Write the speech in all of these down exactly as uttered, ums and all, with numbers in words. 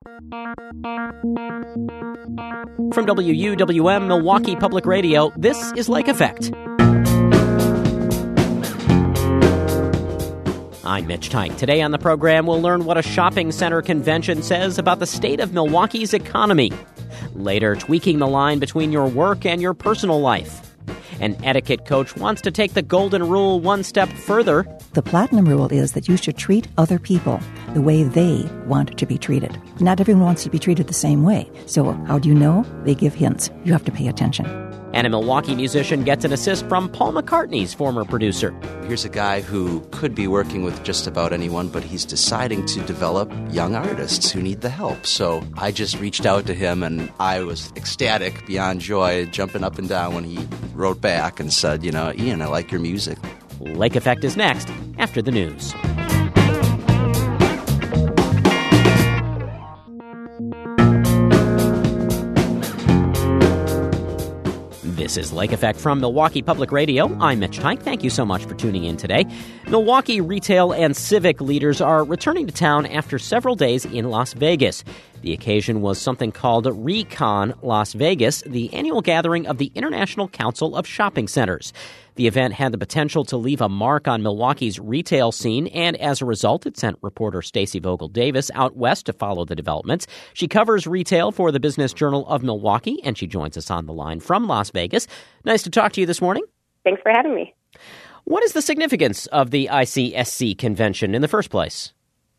From W U W M Milwaukee Public Radio, this is Lake Effect. I'm Mitch Teich. Today on the program, we'll learn what a shopping center convention says about the state of Milwaukee's economy. Later, tweaking the line between your work and your personal life. An etiquette coach wants to take the golden rule one step further. The platinum rule is that you should treat other people the way they want to be treated. Not everyone wants to be treated the same way. So how do you know? They give hints. You have to pay attention. And a Milwaukee musician gets an assist from Paul McCartney's former producer. Here's a guy who could be working with just about anyone, but he's deciding to develop young artists who need the help. So I just reached out to him, and I was ecstatic, beyond joy, jumping up and down when he wrote back and said, you know, Ian, I like your music. Lake Effect is next, after the news. This is Lake Effect from Milwaukee Public Radio. I'm Mitch Teich. Thank you so much for tuning in today. Milwaukee retail and civic leaders are returning to town after several days in Las Vegas. The occasion was something called Recon Las Vegas, the annual gathering of the International Council of Shopping Centers. The event had the potential to leave a mark on Milwaukee's retail scene, and as a result, it sent reporter Stacey Vogel Davis out west to follow the developments. She covers retail for the Business Journal of Milwaukee, and she joins us on the line from Las Vegas. Nice to talk to you this morning. Thanks for having me. What is the significance of the I C S C convention in the first place?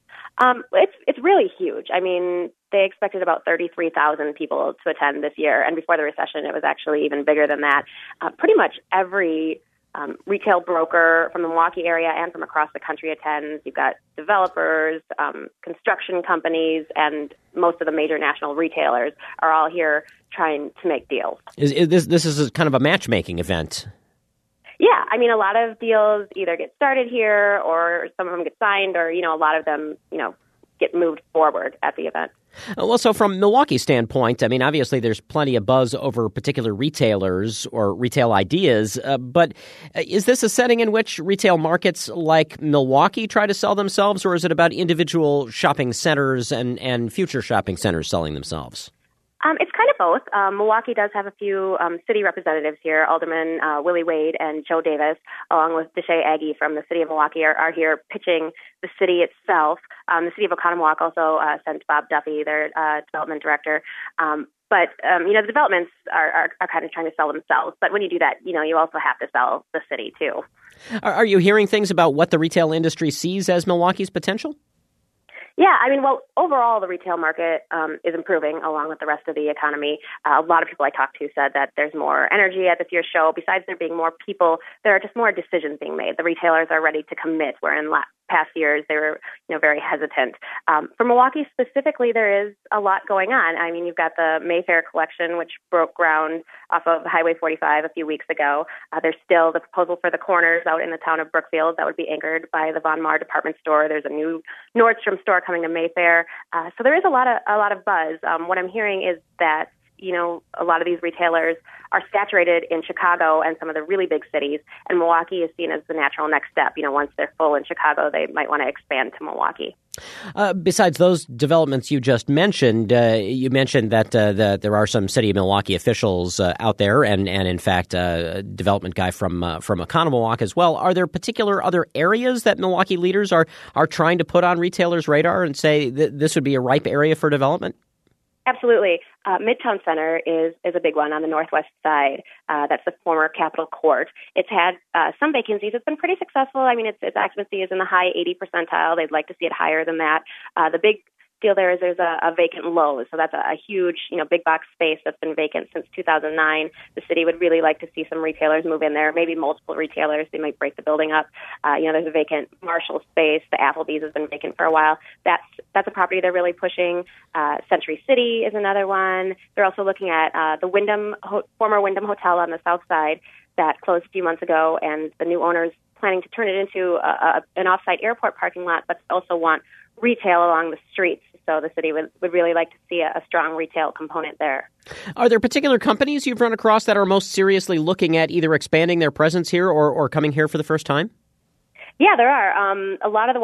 Um, it's it's really huge. I mean, they expected about thirty-three thousand people to attend this year, and before the recession, it was actually even bigger than that. Uh, pretty much every um, retail broker from the Milwaukee area and from across the country attends. You've got developers, um, construction companies, and most of the major national retailers are all here trying to make deals. Is, is this this is a kind of a matchmaking event? Yeah, I mean, a lot of deals either get started here, or some of them get signed, or, you know, a lot of them, you know, get moved forward at the event. Well, so from Milwaukee's standpoint, I mean, obviously there's plenty of buzz over particular retailers or retail ideas, uh, but is this a setting in which retail markets like Milwaukee try to sell themselves, or is it about individual shopping centers and, and future shopping centers selling themselves? Um, it's kind of both. Um, Milwaukee does have a few um, city representatives here. Alderman uh, Willie Wade and Joe Davis, along with Deshae Aggie from the city of Milwaukee, are, are here pitching the city itself. Um, the city of Oconomowoc also uh, sent Bob Duffy, their uh, development director. Um, but, um, you know, the developments are, are, are kind of trying to sell themselves. But when you do that, you know, you also have to sell the city, too. Are, are you hearing things about what the retail industry sees as Milwaukee's potential? Yeah, I mean, well, overall, the retail market um, is improving along with the rest of the economy. Uh, a lot of people I talked to said that there's more energy at this year's show. Besides there being more people, there are just more decisions being made. The retailers are ready to commit, where in la- past years they were, you know, very hesitant. Um, for Milwaukee specifically, there is a lot going on. I mean, you've got the Mayfair collection, which broke ground off of Highway forty-five a few weeks ago. Uh, there's still the proposal for the Corners out in the town of Brookfield that would be anchored by the Von Maur department store. There's a new Nordstrom store coming to Mayfair. Uh, so there is a lot of a lot of buzz. Um, what I'm hearing is that, you know, a lot of these retailers are saturated in Chicago and some of the really big cities, and Milwaukee is seen as the natural next step. You know, once they're full in Chicago, they might want to expand to Milwaukee. Uh, besides those developments you just mentioned, uh, you mentioned that, uh, that there are some City of Milwaukee officials uh, out there, and, and in fact, uh, a development guy from uh, from Oconomowoc as well. Are there particular other areas that Milwaukee leaders are are trying to put on retailers' radar and say that this would be a ripe area for development? Absolutely. Uh, Midtown Center is, is a big one on the northwest side. Uh, that's the former Capitol Court. It's had uh, some vacancies. It's been pretty successful. I mean, its, its occupancy is in the high eighty percentile. They'd like to see it higher than that. Uh, the big deal there is there's a, a vacant Lowe's. So that's a, a huge, you know, big box space that's been vacant since two thousand nine. The city would really like to see some retailers move in there, maybe multiple retailers. They might break the building up. Uh, you know, there's a vacant Marshall space. The Applebee's has been vacant for a while. That's that's a property they're really pushing. Uh, Century City is another one. They're also looking at uh, the Wyndham, ho- former Wyndham Hotel on the south side that closed a few months ago, and the new owners planning to turn it into a, a, an off-site airport parking lot, but also want retail along the streets. So the city would, would really like to see a, a strong retail component there. Are there particular companies you've run across that are most seriously looking at either expanding their presence here or, or coming here for the first time? Yeah, there are. Um, a lot of the ones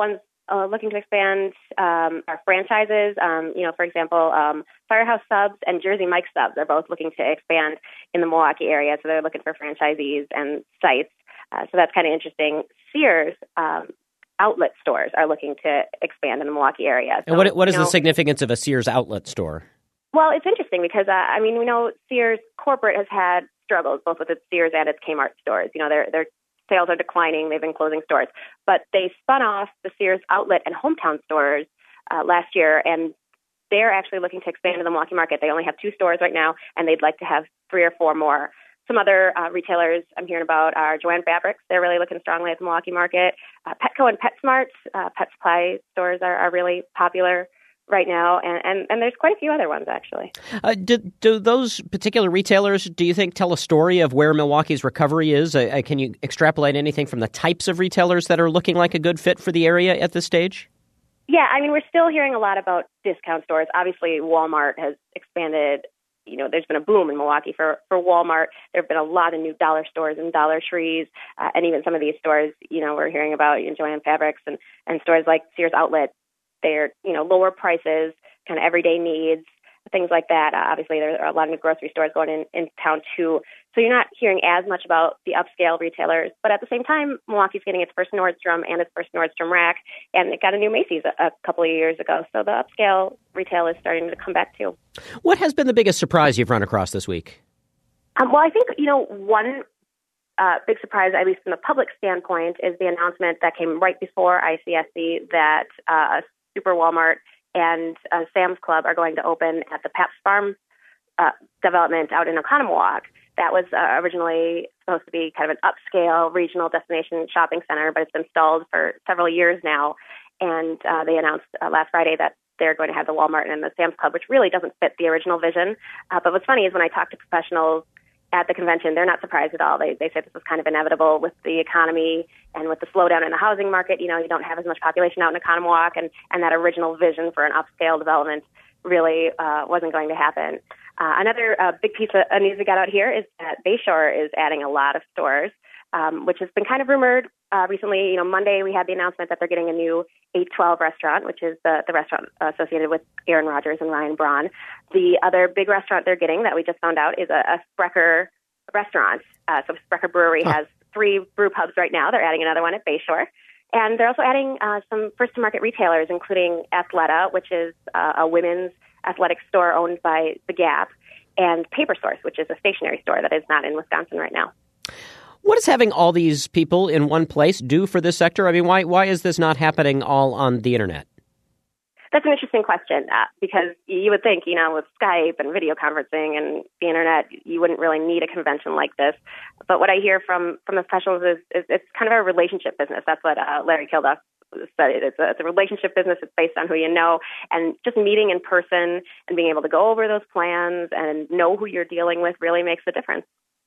uh, looking to expand um, our franchises. Um, you know, for example, um, Firehouse Subs and Jersey Mike Subs are both looking to expand in the Milwaukee area, so they're looking for franchisees and sites. Uh, so that's kind of interesting. Sears um, outlet stores are looking to expand in the Milwaukee area. So, and what what is you know, the significance of a Sears outlet store? Well, it's interesting because, uh, I mean, we know Sears corporate has had struggles both with its Sears and its Kmart stores. You know, their their sales are declining. They've been closing stores. But they spun off the Sears outlet and hometown stores uh, last year, and they're actually looking to expand in the Milwaukee market. They only have two stores right now, and they'd like to have three or four more. Some other uh, retailers I'm hearing about are Joann Fabrics. They're really looking strongly at the Milwaukee market. Uh, Petco and PetSmart, uh, pet supply stores are, are really popular right now, and, and, and there's quite a few other ones, actually. Uh, do, do those particular retailers, do you think, tell a story of where Milwaukee's recovery is? Uh, can you extrapolate anything from the types of retailers that are looking like a good fit for the area at this stage? Yeah, I mean, we're still hearing a lot about discount stores. Obviously, Walmart has expanded. You know, there's been a boom in Milwaukee for, for Walmart. There have been a lot of new dollar stores and Dollar Trees, uh, and even some of these stores, you know, we're hearing about you know, Joann Fabrics and, and stores like Sears Outlet. They're, you know, lower prices, kind of everyday needs, things like that. Uh, obviously, there are a lot of new grocery stores going in, in town, too. So you're not hearing as much about the upscale retailers. But at the same time, Milwaukee's getting its first Nordstrom and its first Nordstrom Rack, and it got a new Macy's a, a couple of years ago. So the upscale retail is starting to come back, too. What has been the biggest surprise you've run across this week? Um, well, I think, you know, one uh, big surprise, at least from the public standpoint, is the announcement that came right before I C S C that uh, Super Walmart and uh, Sam's Club are going to open at the Pabst Farm uh, development out in Oconomowoc. That was uh, originally supposed to be kind of an upscale regional destination shopping center, but it's been stalled for several years now. And uh, they announced uh, last Friday that they're going to have the Walmart and the Sam's Club, which really doesn't fit the original vision. Uh, but what's funny is when I talk to professionals at the convention, they're not surprised at all. They they say this was kind of inevitable with the economy and with the slowdown in the housing market. You know, you don't have as much population out in Oconomowoc, and, and that original vision for an upscale development really uh, wasn't going to happen. Uh, another uh, big piece of news we got out here is that Bayshore is adding a lot of stores, um, which has been kind of rumored uh, recently. You know, Monday we had the announcement that they're getting a new eight twelve restaurant, which is the, the restaurant associated with Aaron Rodgers and Ryan Braun. The other big restaurant they're getting that we just found out is a, a Sprecher restaurant. Uh, so Sprecher Brewery huh. has three brew pubs right now. They're adding another one at Bayshore. And they're also adding uh, some first-to-market retailers, including Athleta, which is uh, a women's athletic store owned by The Gap, and Paper Source, which is a stationery store that is not in Wisconsin right now. What does having all these people in one place do for this sector? I mean, why why is this not happening all on the internet? That's an interesting question uh, because you would think, you know, with Skype and video conferencing and the internet, you wouldn't really need a convention like this. But what I hear from, from the professionals is, is it's kind of a relationship business. That's what uh, Larry Kilduff said. It's a, it's a relationship business. It's based on who you know, and just meeting in person and being able to go over those plans and know who you're dealing with really makes a difference.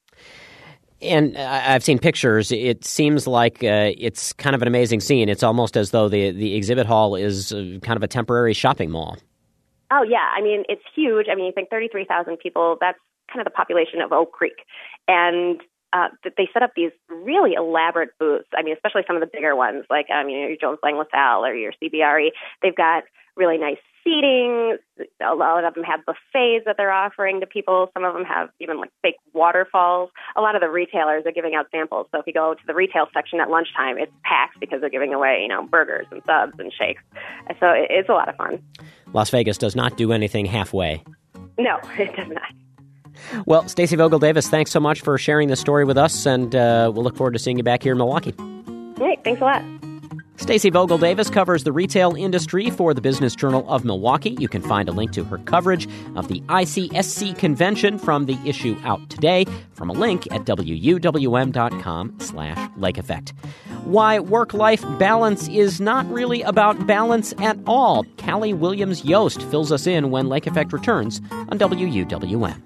And I've seen pictures. It seems like uh, it's kind of an amazing scene. It's almost as though the, the exhibit hall is uh, kind of a temporary shopping mall. Oh, yeah. I mean, it's huge. I mean, you think thirty-three thousand people, that's kind of the population of Oak Creek. And uh, they set up these really elaborate booths. I mean, especially some of the bigger ones, like um, you know, your Jones Lang LaSalle or your C B R E. They've got really nice seating. A lot of them have buffets that they're offering to people. Some of them have even like fake waterfalls. A lot of the retailers are giving out samples. So if you go to the retail section at lunchtime, it's packed because they're giving away, you know, burgers and subs and shakes. So it's a lot of fun. Las Vegas does not do anything halfway. No, it does not. Well, Stacey Vogel Davis, thanks so much for sharing this story with us, and uh, we'll look forward to seeing you back here in Milwaukee. Great, thanks a lot. Stacey Vogel Davis covers the retail industry for the Business Journal of Milwaukee. You can find a link to her coverage of the I C S C convention from the issue out today from a link at W U W M dot com slash Lake Effect. Why work-life balance is not really about balance at all. Callie Williams-Yost fills us in when Lake Effect returns on W U W M.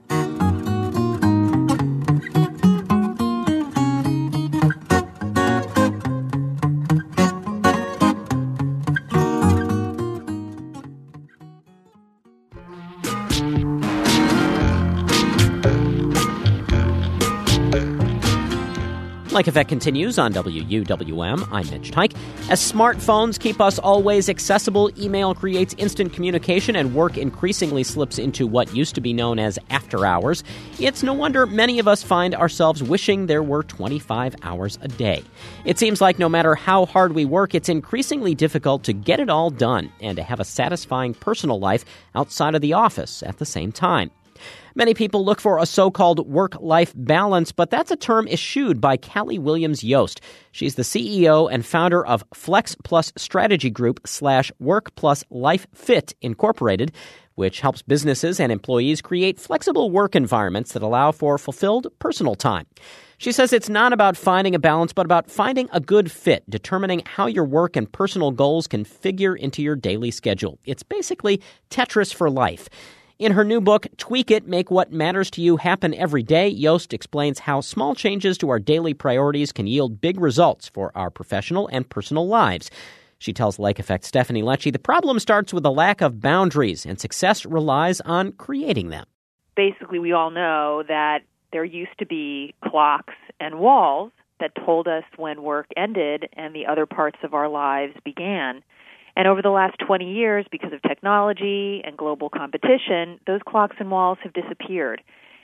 Like Effect continues on W U W M. I'm Mitch Tyke. As smartphones keep us always accessible, email creates instant communication, and work increasingly slips into what used to be known as after hours. It's no wonder many of us find ourselves wishing there were twenty-five hours a day. It seems like no matter how hard we work, it's increasingly difficult to get it all done and to have a satisfying personal life outside of the office at the same time. Many people look for a so-called work-life balance, but that's a term eschewed by Callie Williams Yost. She's the C E O and founder of Flex Plus Strategy Group slash Work Plus Life Fit Incorporated, which helps businesses and employees create flexible work environments that allow for fulfilled personal time. She says it's not about finding a balance, but about finding a good fit, determining how your work and personal goals can figure into your daily schedule. It's basically Tetris for life. In her new book, Tweak It, Make What Matters to You Happen Every Day, Yost explains how small changes to our daily priorities can yield big results for our professional and personal lives. She tells Like Effect Stephanie Lecce the problem starts with a lack of boundaries, and success relies on creating them. Basically, we all know that there used to be clocks and walls that told us when work ended and the other parts of our lives began. And over the last twenty years, because of technology and global competition, those clocks and walls have disappeared.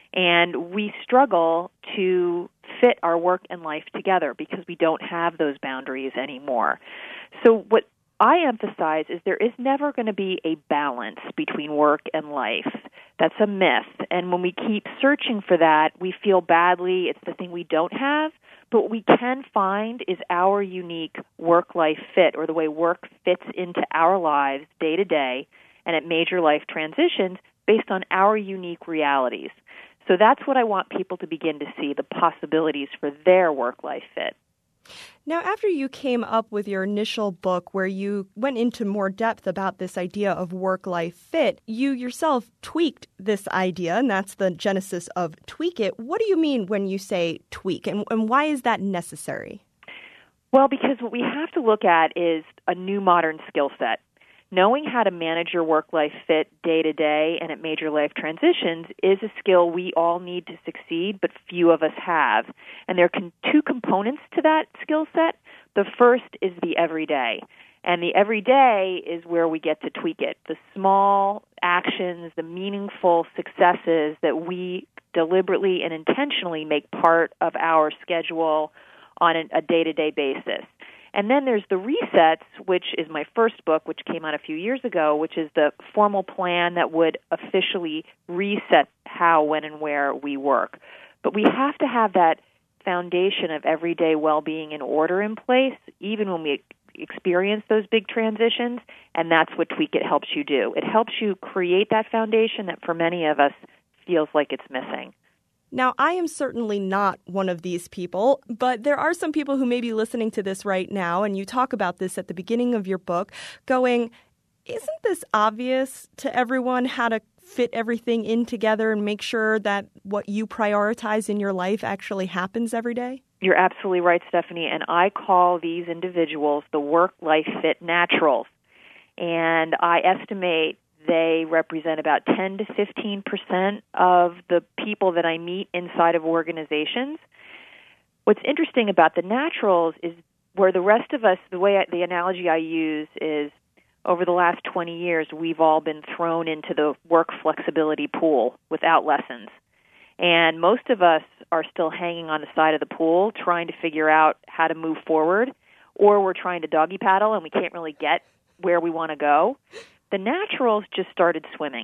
And we struggle to fit our work and life together because we don't have those boundaries anymore. So what I emphasize is there is never going to be a balance between work and life. That's a myth. And when we keep searching for that, we feel badly. It's the thing we don't have. But what we can find is our unique work-life fit, or the way work fits into our lives day to day and at major life transitions based on our unique realities. So that's what I want people to begin to see, the possibilities for their work-life fit. Now, after you came up with your initial book where you went into more depth about this idea of work-life fit, you yourself tweaked this idea, and that's the genesis of Tweak It. What do you mean when you say tweak, and, and why is that necessary? Well, because what we have to look at is a new modern skill set. Knowing how to manage your work-life fit day to day and at major life transitions is a skill we all need to succeed, but few of us have. And there are two components to that skill set. The first is the everyday. And the everyday is where we get to tweak it. The small actions, the meaningful successes that we deliberately and intentionally make part of our schedule on a day-to-day basis. And then there's the resets, which is my first book, which came out a few years ago, which is the formal plan that would officially reset how, when, and where we work. But we have to have that foundation of everyday well-being and order in place, even when we experience those big transitions, and that's what Tweak It helps you do. It helps you create that foundation that for many of us feels like it's missing. Now, I am certainly not one of these people, but there are some people who may be listening to this right now, and you talk about this at the beginning of your book, going, isn't this obvious to everyone how to fit everything in together and make sure that what you prioritize in your life actually happens every day? You're absolutely right, Stephanie, and I call these individuals the work-life fit naturals. And I estimate they represent about ten to fifteen percent of the people that I meet inside of organizations. What's interesting about the naturals is where the rest of us, the way I, the analogy I use is over the last twenty years, we've all been thrown into the work flexibility pool without lessons. And most of us are still hanging on the side of the pool trying to figure out how to move forward, or we're trying to doggy paddle and we can't really get where we want to go. The naturals just started swimming,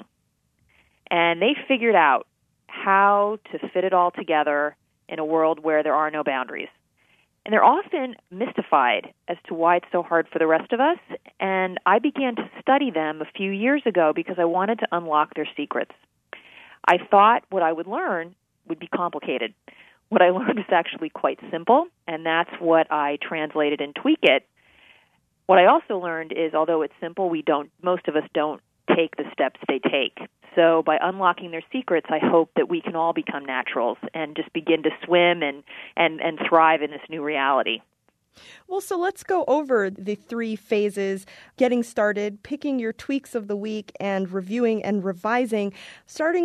and they figured out how to fit it all together in a world where there are no boundaries. And they're often mystified as to why it's so hard for the rest of us, and I began to study them a few years ago because I wanted to unlock their secrets. I thought what I would learn would be complicated. What I learned is actually quite simple, and that's what I translated in Tweak It. What I also learned is, although it's simple, we don't. Most of us don't take the steps they take. So by unlocking their secrets, I hope that we can all become naturals and just begin to swim and, and, and thrive in this new reality. Well, so let's go over the three phases: getting started, picking your tweaks of the week, and reviewing and revising, starting with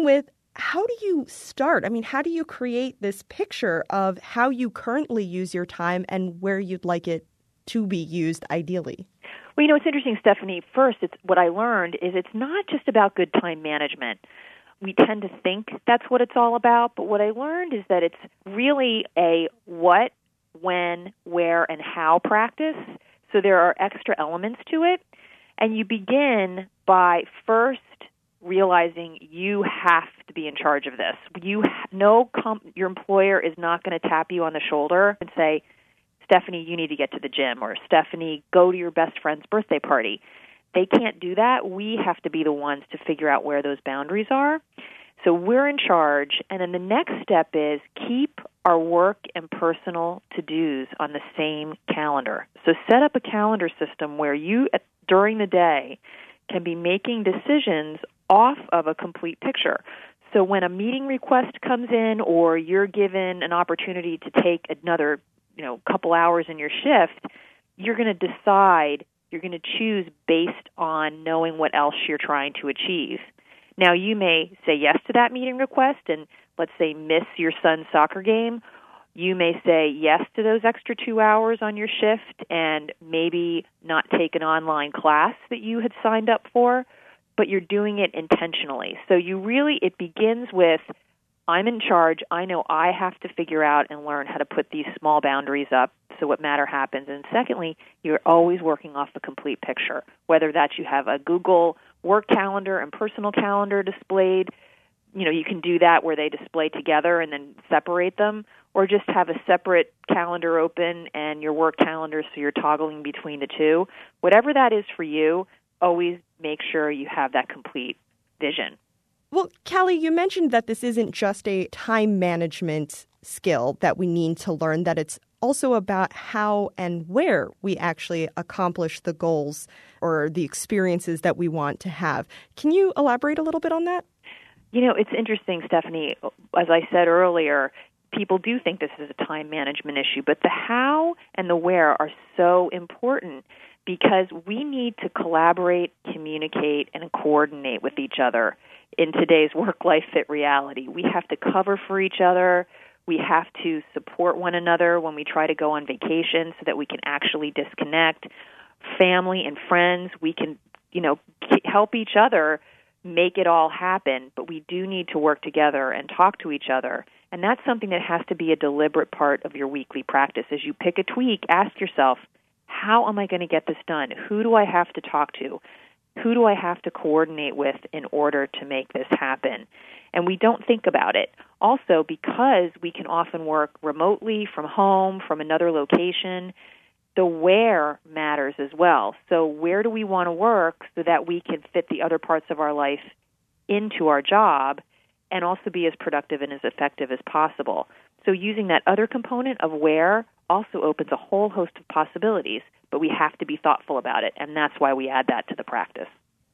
how do you start? I mean, how do you create this picture of how you currently use your time and where you'd like it to be used ideally? Well, you know, it's interesting, Stephanie. First, it's what I learned is it's not just about good time management. We tend to think that's what it's all about, but what I learned is that it's really a what, when, where, and how practice. So there are extra elements to it. And you begin by first realizing you have to be in charge of this. You no, com- your employer is not going to tap you on the shoulder and say, Stephanie, you need to get to the gym, or Stephanie, go to your best friend's birthday party. They can't do that. We have to be the ones to figure out where those boundaries are. So we're in charge. And then the next step is keep our work and personal to-dos on the same calendar. So set up a calendar system where you, during the day, can be making decisions off of a complete picture. So when a meeting request comes in or you're given an opportunity to take another, you know, couple hours in your shift, you're going to decide, you're going to choose based on knowing what else you're trying to achieve. Now, you may say yes to that meeting request and, let's say, miss your son's soccer game. You may say yes to those extra two hours on your shift and maybe not take an online class that you had signed up for, but you're doing it intentionally. So you really, it begins with, I'm in charge. I know I have to figure out and learn how to put these small boundaries up so what matter happens. And secondly, you're always working off the complete picture, whether that's you have a Google work calendar and personal calendar displayed. You know, you can do that where they display together and then separate them, or just have a separate calendar open and your work calendar so you're toggling between the two. Whatever that is for you, always make sure you have that complete vision. Well, Callie, you mentioned that this isn't just a time management skill that we need to learn, that it's also about how and where we actually accomplish the goals or the experiences that we want to have. Can you elaborate a little bit on that? You know, it's interesting, Stephanie. As I said earlier, people do think this is a time management issue, but the how and the where are so important because we need to collaborate, communicate, and coordinate with each other in today's work-life fit reality. We have to cover for each other. We have to support one another when we try to go on vacation so that we can actually disconnect. Family and friends, we can, you know, help each other make it all happen, but we do need to work together and talk to each other. And that's something that has to be a deliberate part of your weekly practice. As you pick a tweak, ask yourself, how am I going to get this done? Who do I have to talk to? Who do I have to coordinate with in order to make this happen? And we don't think about it. Also, because we can often work remotely from home, from another location, the where matters as well. So where do we want to work so that we can fit the other parts of our life into our job and also be as productive and as effective as possible? So using that other component of where also opens a whole host of possibilities, but we have to be thoughtful about it, and that's why we add that to the practice.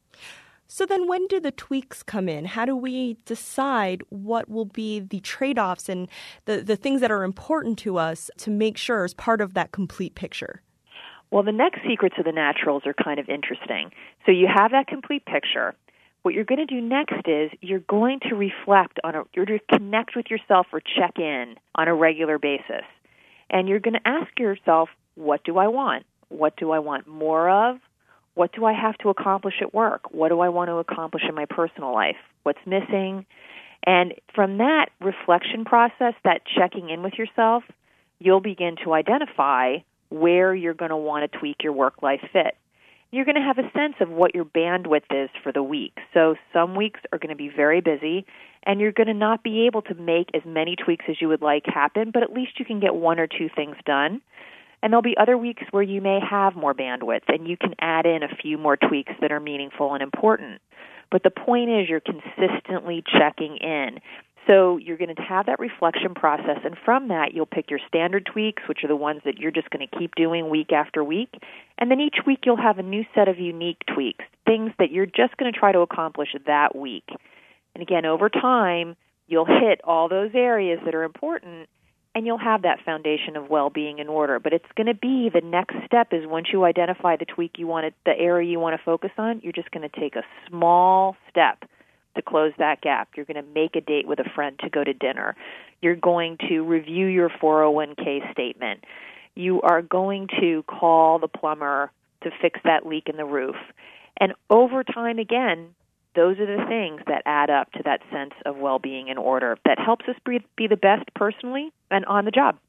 So then when do the tweaks come in? How do we decide what will be the trade-offs and the, the things that are important to us to make sure as part of that complete picture? Well, the next secrets of the naturals are kind of interesting. So you have that complete picture. What you're going to do next is you're going to reflect on a, you're going to connect with yourself or check in on a regular basis. And you're going to ask yourself, what do I want? What do I want more of? What do I have to accomplish at work? What do I want to accomplish in my personal life? What's missing? And from that reflection process, that checking in with yourself, you'll begin to identify where you're going to want to tweak your work-life fit. You're going to have a sense of what your bandwidth is for the week. So some weeks are going to be very busy, and you're going to not be able to make as many tweaks as you would like happen, but at least you can get one or two things done. And there'll be other weeks where you may have more bandwidth, and you can add in a few more tweaks that are meaningful and important. But the point is you're consistently checking in. So you're going to have that reflection process, and from that you'll pick your standard tweaks, which are the ones that you're just going to keep doing week after week. And then each week you'll have a new set of unique tweaks, things that you're just going to try to accomplish that week. And again, over time, you'll hit all those areas that are important, and you'll have that foundation of well-being in order. But it's going to be the next step is once you identify the tweak you want to, the area you want to focus on, you're just going to take a small step to close that gap. You're going to make a date with a friend to go to dinner. You're going to review your four oh one k statement. You are going to call the plumber to fix that leak in the roof. And over time, again, those are the things that add up to that sense of well-being and order that helps us be, be the best personally and on the job.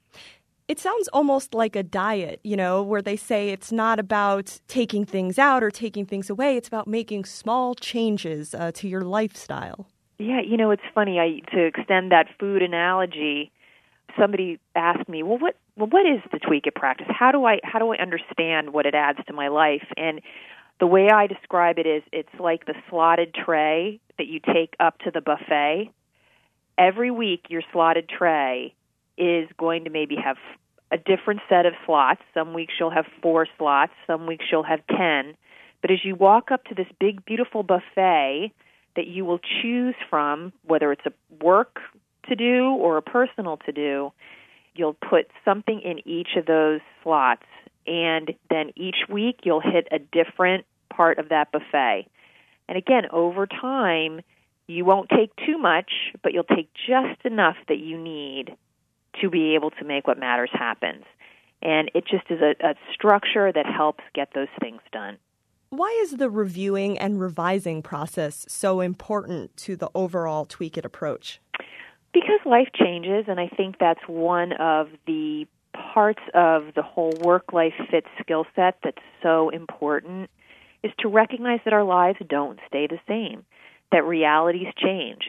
It sounds almost like a diet, you know, where they say it's not about taking things out or taking things away. It's about making small changes uh, to your lifestyle. Yeah, you know, it's funny. I, to extend that food analogy, somebody asked me, well, what well, what is the Tweak It practice? How do I how do I understand what it adds to my life? And the way I describe it is it's like the slotted tray that you take up to the buffet. Every week, your slotted tray is going to maybe have a different set of slots. Some weeks you'll have four slots. Some weeks you'll have ten. But as you walk up to this big, beautiful buffet that you will choose from, whether it's a work to do or a personal to do, you'll put something in each of those slots. And then each week you'll hit a different part of that buffet. And again, over time, you won't take too much, but you'll take just enough that you need to be able to make what matters happen. And it just is a, a structure that helps get those things done. Why is the reviewing and revising process so important to the overall Tweak It approach? Because life changes, and I think that's one of the parts of the whole work-life fit skill set that's so important, is to recognize that our lives don't stay the same, that realities change.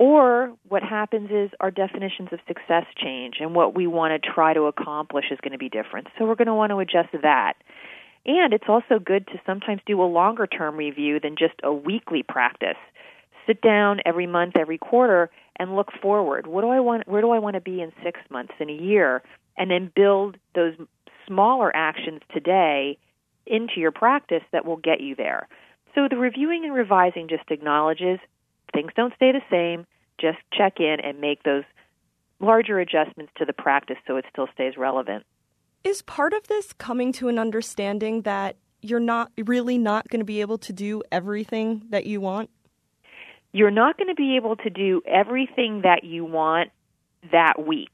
Or what happens is our definitions of success change, and what we want to try to accomplish is going to be different. So we're going to want to adjust that. And it's also good to sometimes do a longer-term review than just a weekly practice. Sit down every month, every quarter, and look forward. What do I want? Where do I want to be in six months, in a year? And then build those smaller actions today into your practice that will get you there. So the reviewing and revising just acknowledges things don't stay the same. Just check in and make those larger adjustments to the practice so it still stays relevant. Is part of this coming to an understanding that you're not really not going to be able to do everything that you want? You're not going to be able to do everything that you want that week.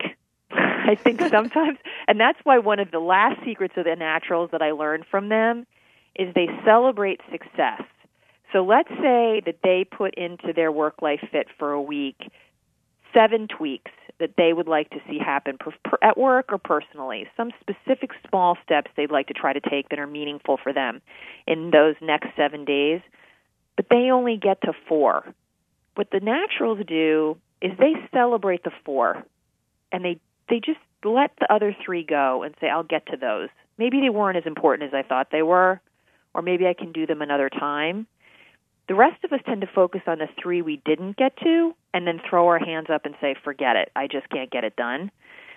I think sometimes, and that's why one of the last secrets of the Naturals that I learned from them is they celebrate success. So let's say that they put into their work-life fit for a week seven tweaks that they would like to see happen per, per, at work or personally, some specific small steps they'd like to try to take that are meaningful for them in those next seven days, but they only get to four. What the Naturals do is they celebrate the four, and they, they just let the other three go and say, I'll get to those. Maybe they weren't as important as I thought they were, or maybe I can do them another time. The rest of us tend to focus on the three we didn't get to and then throw our hands up and say, forget it, I just can't get it done.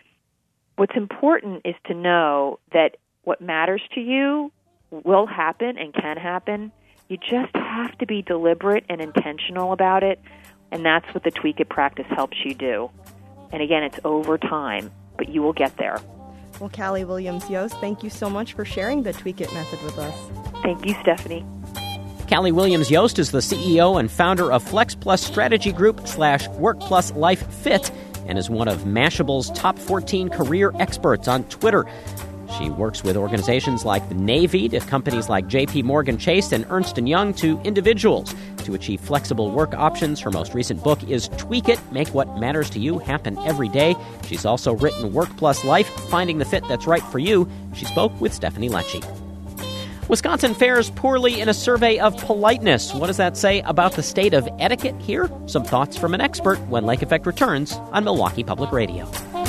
What's important is to know that what matters to you will happen and can happen. You just have to be deliberate and intentional about it, and that's what the Tweak It practice helps you do. And again, it's over time, but you will get there. Well, Callie Williams-Yost, thank you so much for sharing the Tweak It method with us. Thank you, Stephanie. Callie Williams-Yost is the C E O and founder of Flex Plus Strategy Group slash Work Plus Life Fit and is one of Mashable's top fourteen career experts on Twitter. She works with organizations like the Navy to companies like J P Morgan Chase and Ernst and Young to individuals to achieve flexible work options. Her most recent book is Tweak It, Make What Matters to You Happen Every Day. She's also written Work Plus Life, Finding the Fit That's Right for You. She spoke with Stephanie Lecce. Wisconsin fares poorly in a survey of politeness. What does that say about the state of etiquette here? Some thoughts from an expert when Lake Effect returns on Milwaukee Public Radio.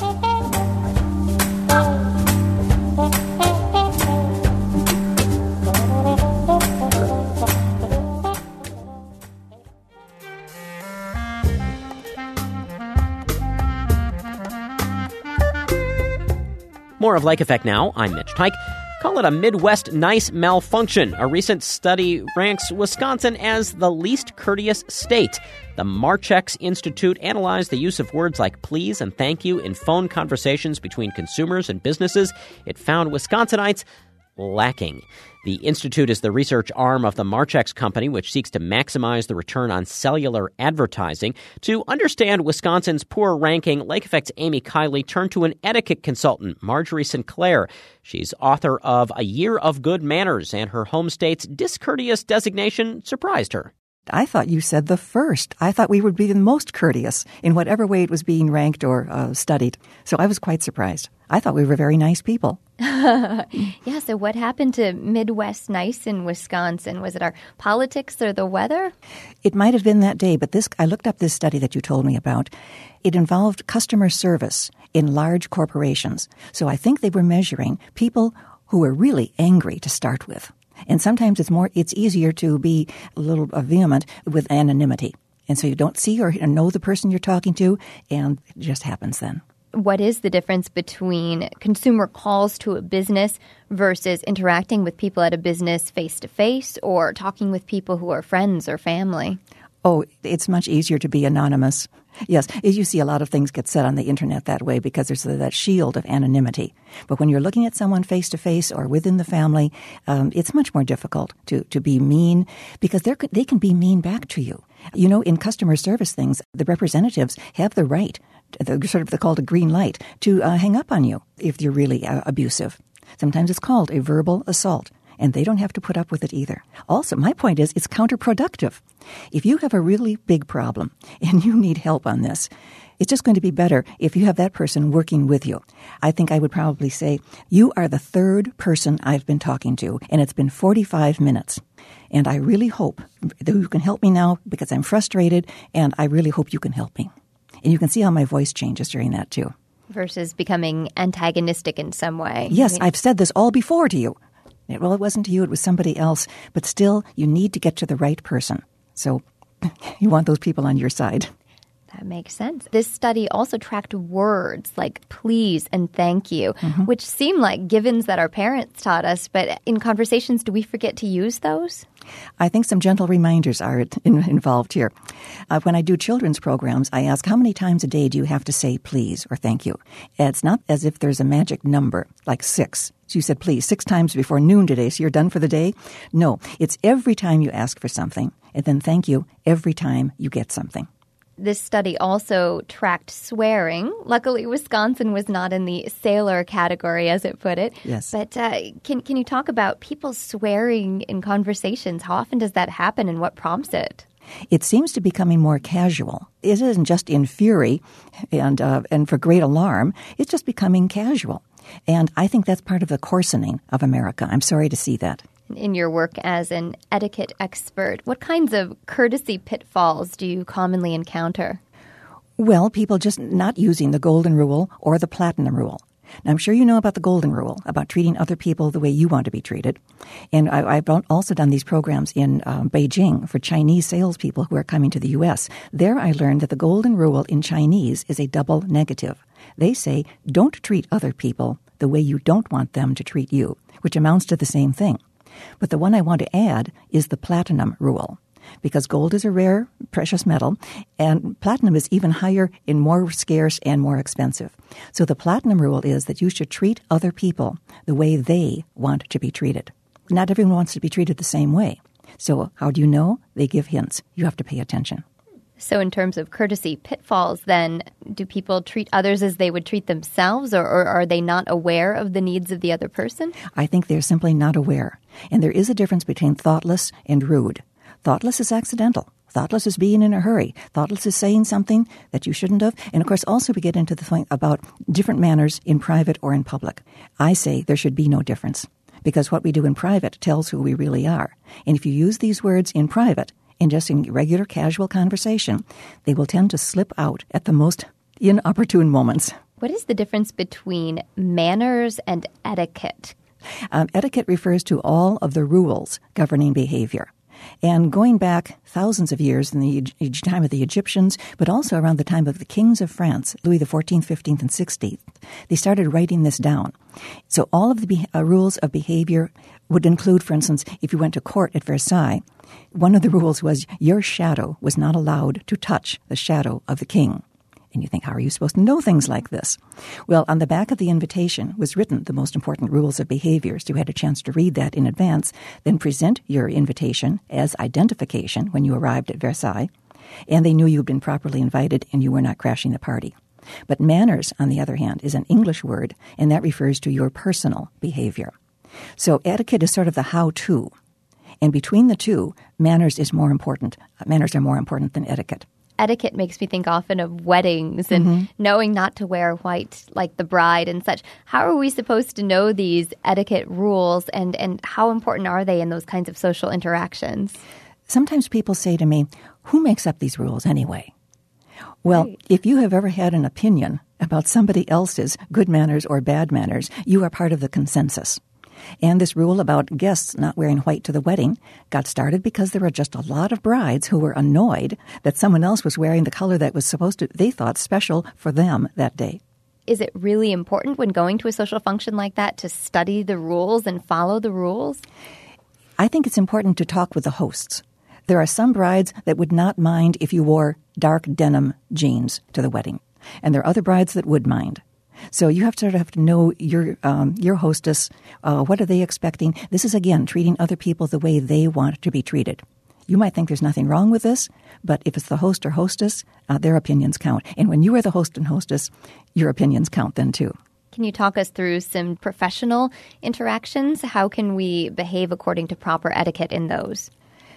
More of Lake Effect now. I'm Mitch Tyke. Call it a Midwest nice malfunction. A recent study ranks Wisconsin as the least courteous state. The Marchex Institute analyzed the use of words like please and thank you in phone conversations between consumers and businesses. It found Wisconsinites lacking. The Institute is the research arm of the Marchex Company, which seeks to maximize the return on cellular advertising. To understand Wisconsin's poor ranking, Lake Effect's Amy Kiley turned to an etiquette consultant, Marjorie Sinclair. She's author of A Year of Good Manners, and her home state's discourteous designation surprised her. I thought you said the first. I thought we would be the most courteous in whatever way it was being ranked or uh, studied. So I was quite surprised. I thought we were very nice people. Yeah, so what happened to Midwest nice in Wisconsin? Was it our politics or the weather? It might have been that day, but this I looked up this study that you told me about. It involved customer service in large corporations. So I think they were measuring people who were really angry to start with. And sometimes it's more, it's easier to be a little vehement with anonymity. And so you don't see or know the person you're talking to, and it just happens then. What is the difference between consumer calls to a business versus interacting with people at a business face-to-face or talking with people who are friends or family? Oh, it's much easier to be anonymous. Yes, you see a lot of things get said on the Internet that way because there's that shield of anonymity. But when you're looking at someone face-to-face or within the family, um, it's much more difficult to, to be mean because they're, they can be mean back to you. You know, in customer service things, the representatives have the right, the, sort of they're called a green light, to uh, hang up on you if you're really uh, abusive. Sometimes it's called a verbal assault. And they don't have to put up with it either. Also, my point is it's counterproductive. If you have a really big problem and you need help on this, it's just going to be better if you have that person working with you. I think I would probably say, you are the third person I've been talking to, and it's been forty-five minutes. And I really hope that you can help me now because I'm frustrated, and I really hope you can help me. And you can see how my voice changes during that, too. Versus becoming antagonistic in some way. Yes, I mean, I've said this all before to you. Well, it wasn't you, it was somebody else. But still, you need to get to the right person. So you want those people on your side. That makes sense. This study also tracked words like please and thank you, mm-hmm. which seem like givens that our parents taught us. But in conversations, do we forget to use those? I think some gentle reminders are in, involved here. Uh, when I do children's programs, I ask, how many times a day do you have to say please or thank you? It's not as if there's a magic number, like six. So you said please six times before noon today, so you're done for the day? No, it's every time you ask for something, and then thank you every time you get something. This study also tracked swearing. Luckily, Wisconsin was not in the sailor category, as it put it. Yes. But uh, can can you talk about people swearing in conversations? How often does that happen, and what prompts it? It seems to be becoming more casual. It isn't just in fury and uh, and for great alarm. It's just becoming casual. And I think that's part of the coarsening of America. I'm sorry to see that. In your work as an etiquette expert, what kinds of courtesy pitfalls do you commonly encounter? Well, people just not using the golden rule or the platinum rule. Now, I'm sure you know about the golden rule, about treating other people the way you want to be treated. And I, I've also done these programs in um, Beijing for Chinese salespeople who are coming to the U S. There I learned that the golden rule in Chinese is a double negative. They say, don't treat other people the way you don't want them to treat you, which amounts to the same thing. But the one I want to add is the platinum rule, because gold is a rare, precious metal, and platinum is even higher and more scarce and more expensive. So the platinum rule is that you should treat other people the way they want to be treated. Not everyone wants to be treated the same way. So how do you know? They give hints. You have to pay attention. So in terms of courtesy pitfalls, then, do people treat others as they would treat themselves, or, or are they not aware of the needs of the other person? I think they're simply not aware. And there is a difference between thoughtless and rude. Thoughtless is accidental. Thoughtless is being in a hurry. Thoughtless is saying something that you shouldn't have. And, of course, also we get into the thing about different manners in private or in public. I say there should be no difference, because what we do in private tells who we really are. And if you use these words in private, in just in regular, casual conversation, they will tend to slip out at the most inopportune moments. What is the difference between manners and etiquette? Um, etiquette refers to all of the rules governing behavior. And going back thousands of years in the time of the Egyptians, but also around the time of the kings of France, Louis the fourteenth, fifteenth, and sixteenth, they started writing this down. So all of the be- uh, rules of behavior would include, for instance, if you went to court at Versailles, one of the rules was your shadow was not allowed to touch the shadow of the king. And you think, how are you supposed to know things like this? Well, on the back of the invitation was written the most important rules of behavior. So you had a chance to read that in advance, then present your invitation as identification when you arrived at Versailles. And they knew you'd been properly invited and you were not crashing the party. But manners, on the other hand, is an English word, and that refers to your personal behavior. So etiquette is sort of the how-to. And between the two, manners is more important. Manners are more important than etiquette. Etiquette makes me think often of weddings and mm-hmm. knowing not to wear white like the bride and such. How are we supposed to know these etiquette rules, and, and how important are they in those kinds of social interactions? Sometimes people say to me, who makes up these rules anyway? Well, right. If you have ever had an opinion about somebody else's good manners or bad manners, you are part of the consensus. And this rule about guests not wearing white to the wedding got started because there were just a lot of brides who were annoyed that someone else was wearing the color that was supposed to, they thought, special for them that day. Is it really important when going to a social function like that to study the rules and follow the rules? I think it's important to talk with the hosts. There are some brides that would not mind if you wore dark denim jeans to the wedding. And there are other brides that would mind. So you have to sort of have to know your um, your hostess. Uh, what are they expecting? This is, again, treating other people the way they want to be treated. You might think there's nothing wrong with this, but if it's the host or hostess, uh, their opinions count. And when you are the host and hostess, your opinions count then too. Can you talk us through some professional interactions? How can we behave according to proper etiquette in those?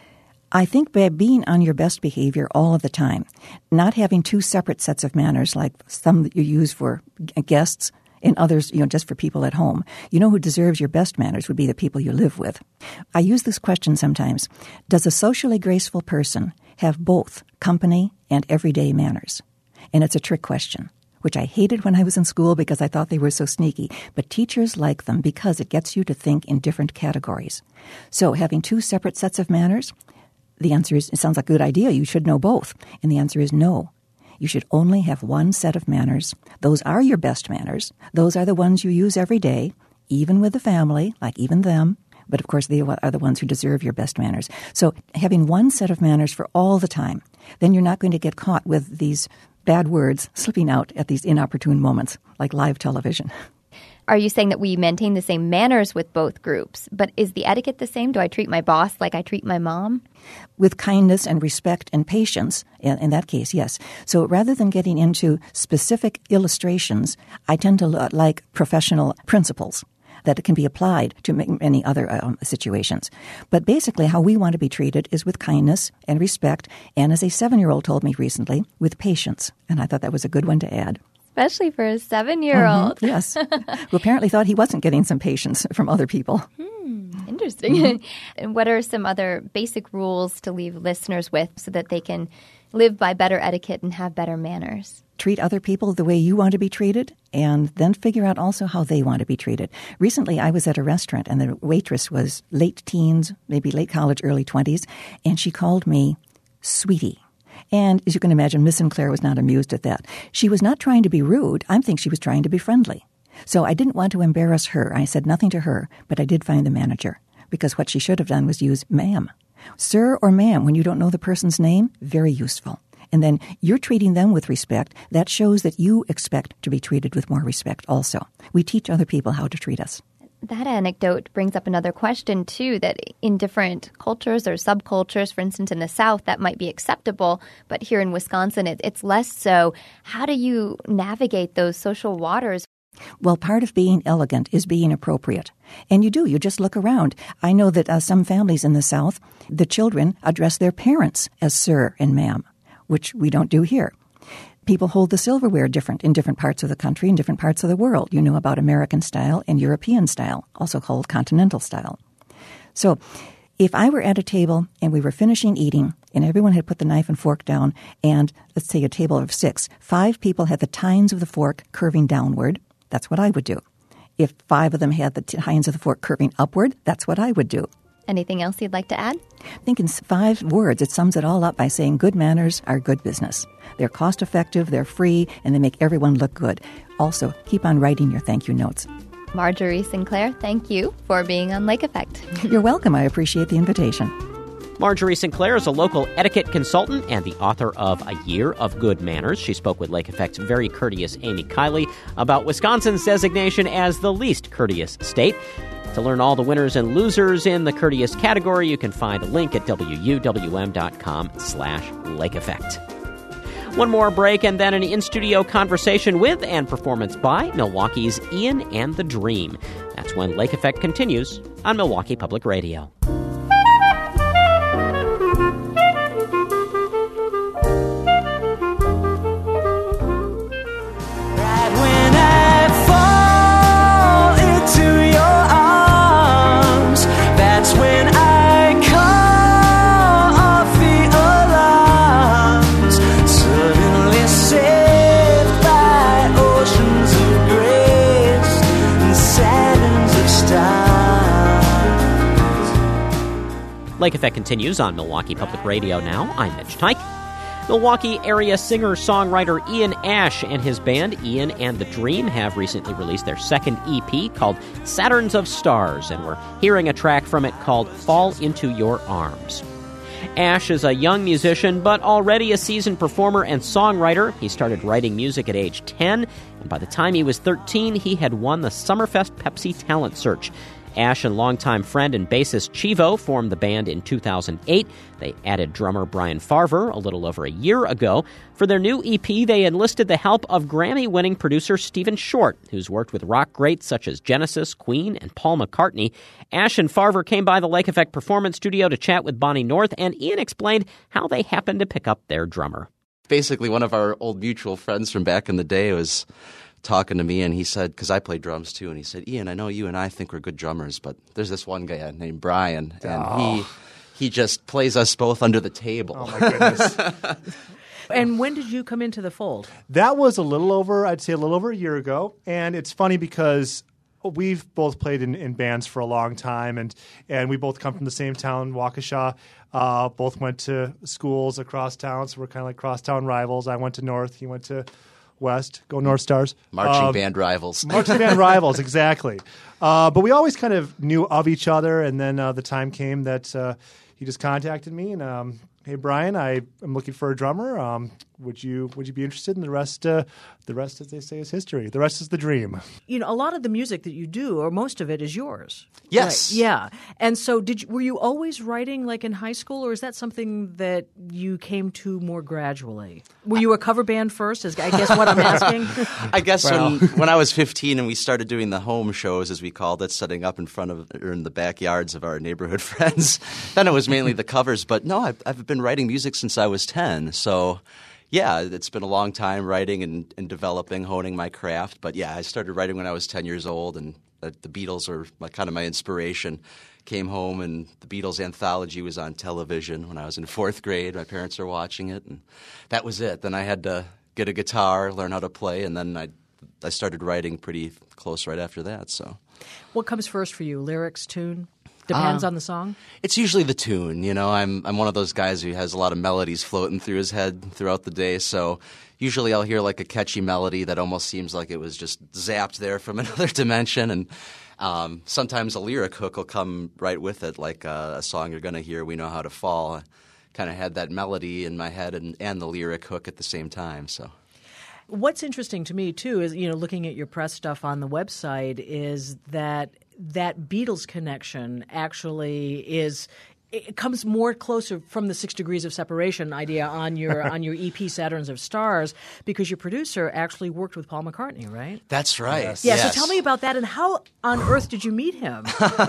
I think by being on your best behavior all of the time, not having two separate sets of manners like some that you use for guests and others, you know, just for people at home. You know who deserves your best manners would be the people you live with. I use this question sometimes. Does a socially graceful person have both company and everyday manners? And it's a trick question, which I hated when I was in school because I thought they were so sneaky. But teachers like them because it gets you to think in different categories. So having two separate sets of manners, the answer is, it sounds like a good idea. You should know both. And the answer is no. You should only have one set of manners. Those are your best manners. Those are the ones you use every day, even with the family, like even them. But of course, they are the ones who deserve your best manners. So having one set of manners for all the time, then you're not going to get caught with these bad words slipping out at these inopportune moments, like live television. Are you saying that we maintain the same manners with both groups? But is the etiquette the same? Do I treat my boss like I treat my mom? With kindness and respect and patience, in, in that case, yes. So rather than getting into specific illustrations, I tend to look like professional principles that can be applied to many other um, situations. But basically, how we want to be treated is with kindness and respect, and as a seven-year-old told me recently, with patience. And I thought that was a good one to add. Especially for a seven-year-old. Mm-hmm, yes. Who apparently thought he wasn't getting some patience from other people. Hmm, interesting. Mm-hmm. And what are some other basic rules to leave listeners with so that they can live by better etiquette and have better manners? Treat other people the way you want to be treated, and then figure out also how they want to be treated. Recently, I was at a restaurant, and the waitress was late teens, maybe late college, early twenties, and she called me sweetie. And as you can imagine, Miss Sinclair was not amused at that. She was not trying to be rude. I think she was trying to be friendly. So I didn't want to embarrass her. I said nothing to her, but I did find the manager, because what she should have done was use ma'am. Sir or ma'am, when you don't know the person's name, very useful. And then you're treating them with respect. That shows that you expect to be treated with more respect also. We teach other people how to treat us. That anecdote brings up another question, too, that in different cultures or subcultures, for instance, in the South, that might be acceptable, but here in Wisconsin, it, it's less so. How do you navigate those social waters? Well, part of being elegant is being appropriate. And you do. You just look around. I know that uh, some families in the South, the children address their parents as sir and ma'am, which we don't do here. People hold the silverware different in different parts of the country, in different parts of the world. You know about American style and European style, also called continental style. So if I were at a table and we were finishing eating and everyone had put the knife and fork down, and let's say a table of six, five people had the tines of the fork curving downward, that's what I would do. If five of them had the tines of the fork curving upward, that's what I would do. Anything else you'd like to add? I think in five words, it sums it all up by saying good manners are good business. They're cost-effective, they're free, and they make everyone look good. Also, keep on writing your thank you notes. Marjorie Sinclair, thank you for being on Lake Effect. You're welcome. I appreciate the invitation. Marjorie Sinclair is a local etiquette consultant and the author of A Year of Good Manners. She spoke with Lake Effect's very courteous Amy Kiley about Wisconsin's designation as the least courteous state. To learn all the winners and losers in the courteous category, you can find a link at W U W M dot com slash Lake Effect. One more break and then an in-studio conversation with and performance by Milwaukee's Ian and the Dream. That's when Lake Effect continues on Milwaukee Public Radio. Lake Effect continues on Milwaukee Public Radio now. I'm Mitch Teich. Milwaukee area singer-songwriter Ian Ash and his band Ian and the Dream have recently released their second E P called Saturns of Stars, and we're hearing a track from it called Fall Into Your Arms. Ash is a young musician, but already a seasoned performer and songwriter. He started writing music at age ten, and by the time he was thirteen, he had won the Summerfest Pepsi Talent Search. Ash and longtime friend and bassist Chivo formed the band in two thousand eight. They added drummer Brian Farver a little over a year ago. For their new E P, they enlisted the help of Grammy-winning producer Stephen Short, who's worked with rock greats such as Genesis, Queen, and Paul McCartney. Ash and Farver came by the Lake Effect Performance Studio to chat with Bonnie North, and Ian explained how they happened to pick up their drummer. Basically, one of our old mutual friends from back in the day was talking to me, and he said, because I play drums too, and he said, Ian, I know you and I think we're good drummers, but there's this one guy named Brian, and oh. he he just plays us both under the table. Oh, my goodness. And when did you come into the fold? That was a little over, I'd say a little over a year ago, and it's funny because we've both played in, in bands for a long time, and, and we both come from the same town, Waukesha. Uh, both went to schools across town, so we're kind of like crosstown rivals. I went to North, he went to West. Go North Stars. Marching uh, band rivals. Marching band rivals, exactly. Uh, but we always kind of knew of each other, and then uh, the time came that uh, he just contacted me, and um, hey, Brian, I am looking for a drummer. Um, would you would you be interested? And the rest, uh, the rest, as they say, is history. The rest is the dream. You know, a lot of the music that you do, or most of it, is yours. Yes. Right. Yeah. And so, did you, were you always writing like in high school, or is that something that you came to more gradually? Were you a cover band first? Is I guess what I'm asking. I guess well. when when I was fifteen and we started doing the home shows, as we called it, setting up in front of or in the backyards of our neighborhood friends, then it was mainly the covers. But no, I've, I've been writing music since I was ten. So yeah, it's been a long time writing and, and developing, honing my craft. But yeah, I started writing when I was ten years old, and the, the Beatles were my, kind of my inspiration. Came home, and the Beatles anthology was on television when I was in fourth grade. My parents were watching it, and that was it. Then I had to get a guitar, learn how to play, and then I I started writing pretty close right after that. So, what comes first for you? Lyrics, tune? Depends uh, on the song? It's usually the tune. You know, I'm I'm one of those guys who has a lot of melodies floating through his head throughout the day. So usually I'll hear like a catchy melody that almost seems like it was just zapped there from another dimension. And um, sometimes a lyric hook will come right with it, like uh, a song you're going to hear, We Know How to Fall. I kind of had that melody in my head and, and the lyric hook at the same time. So. What's interesting to me, too, is, you know, looking at your press stuff on the website, is that that Beatles connection actually is it comes more closer from the Six Degrees of Separation idea on your on your E P Saturns of Stars, because your producer actually worked with Paul McCartney, right? That's right. Yes. Yeah. Yes. So tell me about that, and how on earth did you meet him?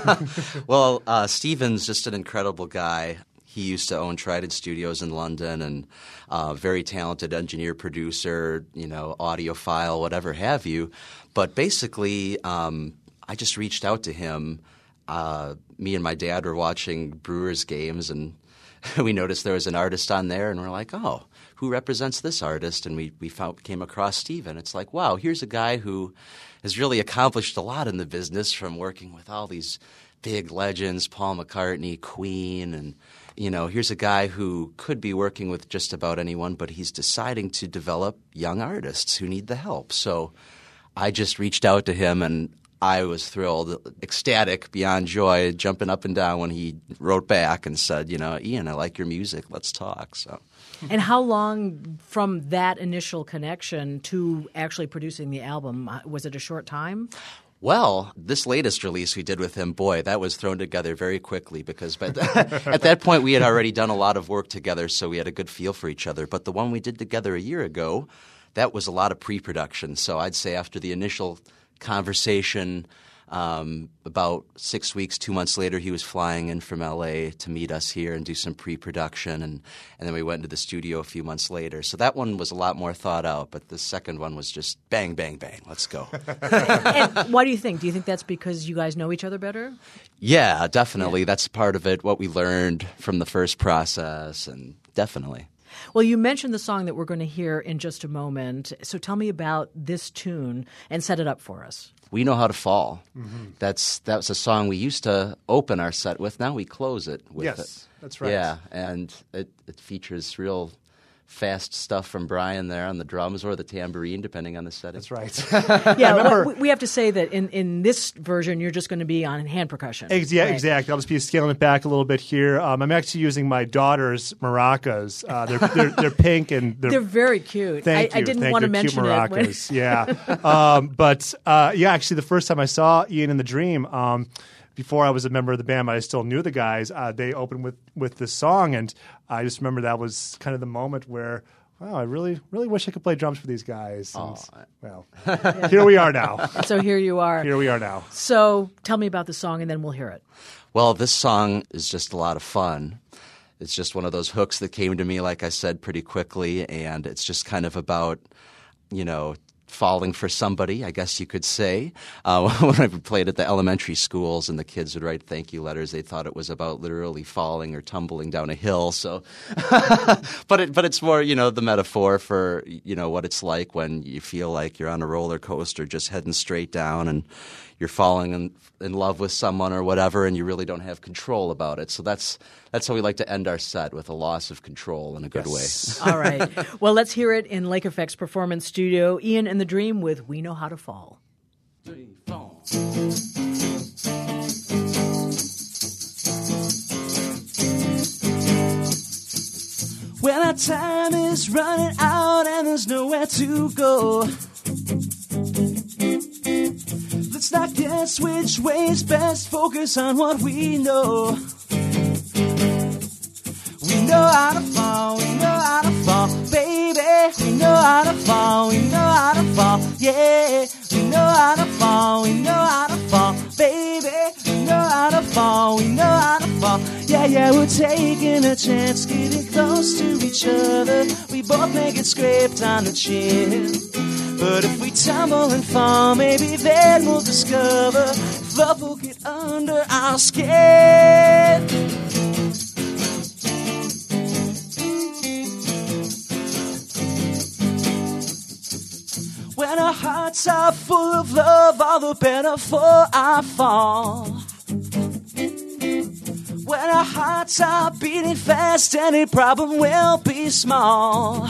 Well, uh, Stephen's just an incredible guy. He used to own Trident Studios in London, and uh, very talented engineer, producer, you know, audiophile, whatever have you. But basically, um, I just reached out to him. Uh, me and my dad were watching Brewers games, and we noticed there was an artist on there, and we're like, oh, who represents this artist? And we, we found, came across Stephen. It's like, wow, here's a guy who has really accomplished a lot in the business, from working with all these big legends, Paul McCartney, Queen, and you know, here's a guy who could be working with just about anyone, but he's deciding to develop young artists who need the help. So I just reached out to him, and I was thrilled, ecstatic, beyond joy, jumping up and down when he wrote back and said, you know, Ian, I like your music. Let's talk. So. And how long from that initial connection to actually producing the album? Was it a short time? Well, this latest release we did with him, boy, that was thrown together very quickly because by th- at that point we had already done a lot of work together, so we had a good feel for each other. But the one we did together a year ago, that was a lot of pre-production. So I'd say after the initial conversation, um, about six weeks, two months later, he was flying in from L A to meet us here and do some pre-production, and, and then we went into the studio a few months later. So that one was a lot more thought out, but the second one was just bang, bang, bang, let's go. And why do you think? Do you think that's because you guys know each other better? Yeah, definitely. Yeah. That's part of it, what we learned from the first process, and definitely. Well, you mentioned the song that we're going to hear in just a moment. So tell me about this tune and set it up for us. We Know How to Fall. Mm-hmm. That's That's a song we used to open our set with. Now we close it with yes, it. Yes, that's right. Yeah, and it, it features real fast stuff from Brian there on the drums or the tambourine, depending on the setting. That's right. Yeah, remember, we, we have to say that in, in this version, you're just going to be on hand percussion. Ex- yeah, right? exactly. I'll just be scaling it back a little bit here. Um, I'm actually using my daughter's maracas. Uh, they're, they're they're pink and they're, they're very cute. Thank I, you. I didn't Thank want to you. mention cute it. When... maracas. Yeah, um, but uh, yeah, actually, the first time I saw Ian in the Dream. Um, Before I was a member of the band, but I still knew the guys. Uh, they opened with, with this song, and I just remember that was kind of the moment where, wow, I really, really wish I could play drums for these guys. And, well, here we are now. So here you are. Here we are now. So tell me about the song, and then we'll hear it. Well, this song is just a lot of fun. It's just one of those hooks that came to me, like I said, pretty quickly, and it's just kind of about, you know, falling for somebody, I guess you could say. Uh, when I played at the elementary schools and the kids would write thank you letters, they thought it was about literally falling or tumbling down a hill. So, but it, but it's more, you know, the metaphor for, you know, what it's like when you feel like you're on a roller coaster just heading straight down and you're falling in, in love with someone or whatever, and you really don't have control about it. So that's that's how we like to end our set, with a loss of control in a good yes. way. All right. Well, let's hear it in Lake Effect's Performance Studio. Ian and the Dream with We Know How to Fall. Three, four. Well, our time is running out and there's nowhere to go. Let's not guess which way is best, focus on what we know. We know how to fall, we know how to fall, baby. We know how to fall, we know how to fall, yeah. We know how to fall, we know how to fall, baby. We know how to fall, we know how to fall, yeah, yeah. We're taking a chance, getting close to each other. We both may get scraped on the chin, but if we tumble and fall, maybe then we'll discover if love will get under our skin. When our hearts are full of love, all the better for our fall. When our hearts are beating fast, any problem will be small.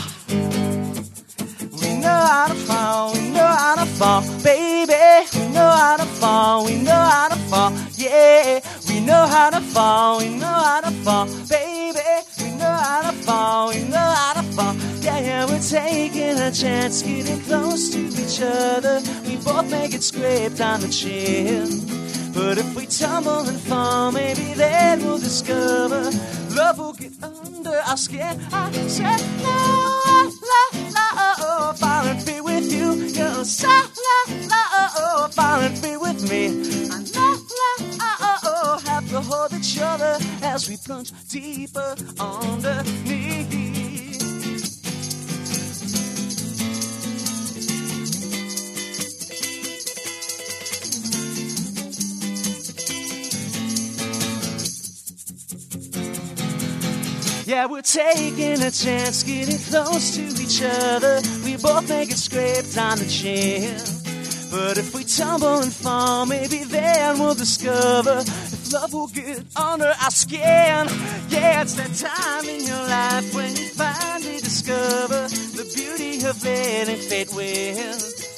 We know how to fall, we know how to fall, baby. We know how to fall, we know how to fall, yeah. We know how to fall, we know how to fall, baby. We know how to fall, we know how to fall, yeah, yeah. We're taking a chance, getting close to each other. We both may get scraped on the chin, but if we tumble and fall, maybe then we'll discover love will get under our skin. I said, la, la, la, oh, fall and be with you. You're so la, la, oh, fall and be with me. I la, la, oh, oh, have to hold each other as we plunge deeper underneath. Yeah, we're taking a chance, getting close to each other. We both may get scraped on the chin, but if we tumble and fall, maybe then we'll discover if love will get under our skin. Yeah, it's that time in your life when you finally discover the beauty of letting fate win.